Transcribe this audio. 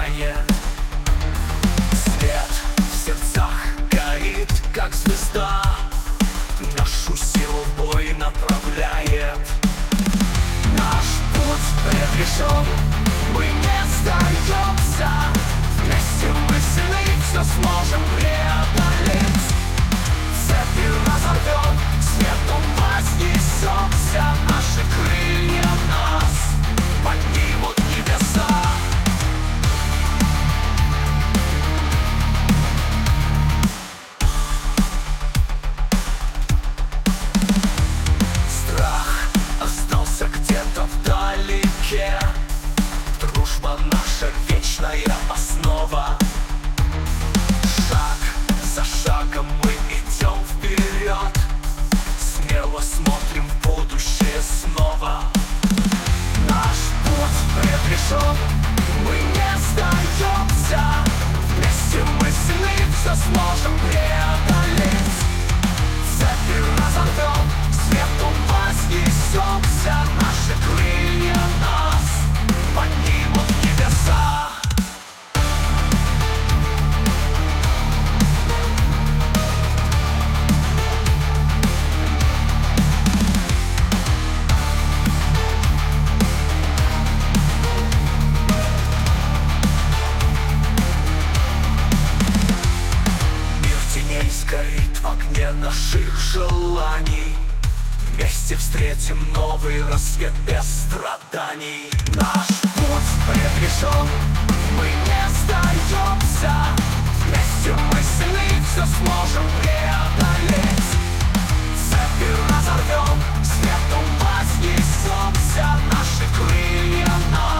сияние. Свет в сердцах горит, как звезда, нашу силу в бой направляет. Наш путь предрешен, мы не сдаемся. Вместе мы сильны, все сможем преодолеть. Цепи разорвем, светом вознесемся. Наши крылья нас поднимут небеса. Страх остался где-то вдалеке. Дружба наша вечная основа. Шаг за шагом мы идем вперед. Смело смотрим в будущее снова. Наш путь предрешен, мы не сдаемся. Вместе мы сильны, все сможем преодолеть. Цепи разорвем, светом вознесемся. Наши крылья нас поднимут в небеса. Горит в огне наших желаний. Вместе встретим новый рассвет без страданий. Наш путь предрешен, мы не сдаемся. Вместе мы сильны, все сможем преодолеть. Цепи разорвем, светом вознесемся. Наши крылья нас